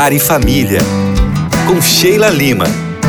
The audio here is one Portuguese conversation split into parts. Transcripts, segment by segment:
Lar e Família, com Sheila Lima.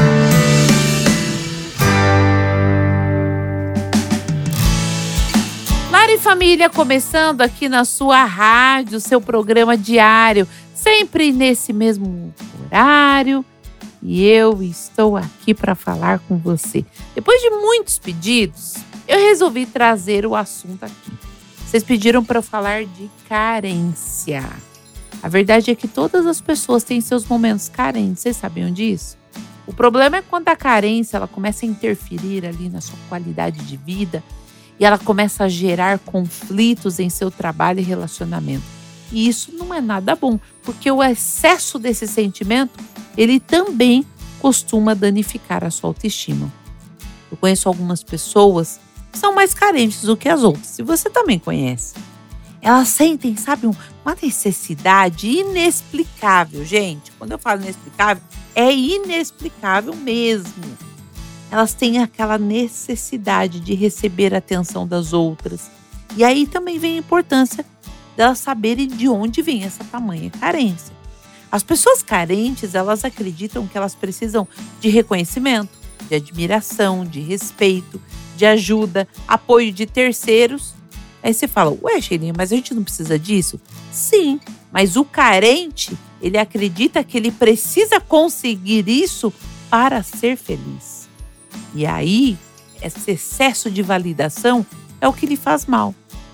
Lar e Família começando aqui na sua rádio, seu programa diário, sempre nesse mesmo horário. E eu estou aqui para falar com você. Depois de muitos pedidos, eu resolvi trazer o assunto aqui. Vocês pediram para eu falar de carência. A verdade é que todas as pessoas têm seus momentos carentes. Vocês sabiam disso? O problema é quando a carência ela começa a interferir ali na sua qualidade de vida e ela começa a gerar conflitos em seu trabalho e relacionamento. E isso não é nada bom, porque o excesso desse sentimento, ele também costuma danificar a sua autoestima. Eu conheço algumas pessoas que são mais carentes do que as outras, e você também conhece. Elas sentem, sabe, uma necessidade inexplicável, gente. Quando eu falo inexplicável, é inexplicável mesmo. Elas têm aquela necessidade de receber a atenção das outras. E aí também vem a importância delas saberem de onde vem essa tamanha carência. As pessoas carentes, elas acreditam que elas precisam de reconhecimento, de admiração, de respeito, de ajuda, apoio de terceiros. Aí você fala, ué, Sheilinha, mas a gente não precisa disso? Sim, mas o carente, ele acredita que ele precisa conseguir isso para ser feliz. E aí, esse excesso de validação é o que lhe faz mal.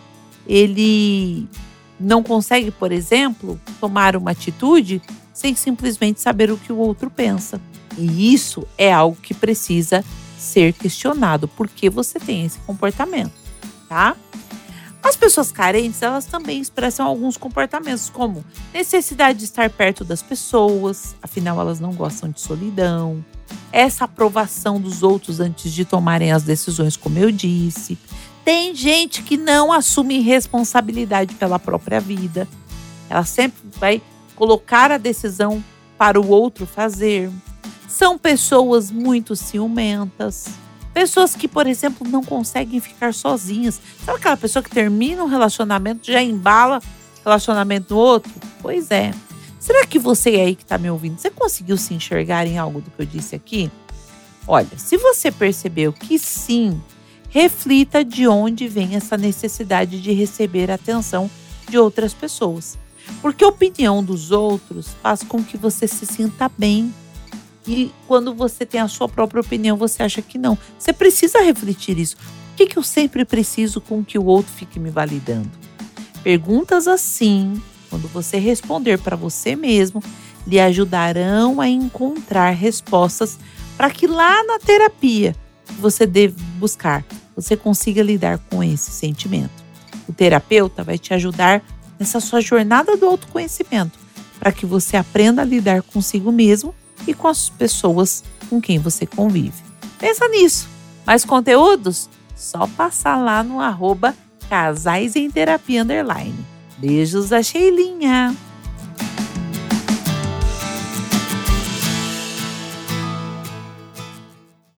Ele não consegue, por exemplo, tomar uma atitude sem simplesmente saber o que o outro pensa. E isso é algo que precisa ser questionado. Por que você tem esse comportamento, tá? As pessoas carentes, elas também expressam alguns comportamentos, como necessidade de estar perto das pessoas, afinal elas não gostam de solidão, essa aprovação dos outros antes de tomarem as decisões, como eu disse. Tem gente que não assume responsabilidade pela própria vida. Ela sempre vai colocar a decisão para o outro fazer. São pessoas muito ciumentas. Pessoas que, por exemplo, não conseguem ficar sozinhas. Sabe aquela pessoa que termina um relacionamento, já embala o relacionamento no outro? Pois é. Será que você aí que está me ouvindo, você conseguiu se enxergar em algo do que eu disse aqui? Olha, se você percebeu que sim, reflita de onde vem essa necessidade de receber a atenção de outras pessoas. Porque a opinião dos outros faz com que você se sinta bem. E quando você tem a sua própria opinião, você acha que não. Você precisa refletir isso. Por que eu sempre preciso com que o outro fique me validando? Perguntas assim, quando você responder para você mesmo, lhe ajudarão a encontrar respostas para que lá na terapia que você deve buscar, você consiga lidar com esse sentimento. O terapeuta vai te ajudar nessa sua jornada do autoconhecimento, para que você aprenda a lidar consigo mesmo e com as pessoas com quem você convive. Pensa nisso. Mais conteúdos? Só passar lá no @casaisemterapia_. Beijos da Sheilinha.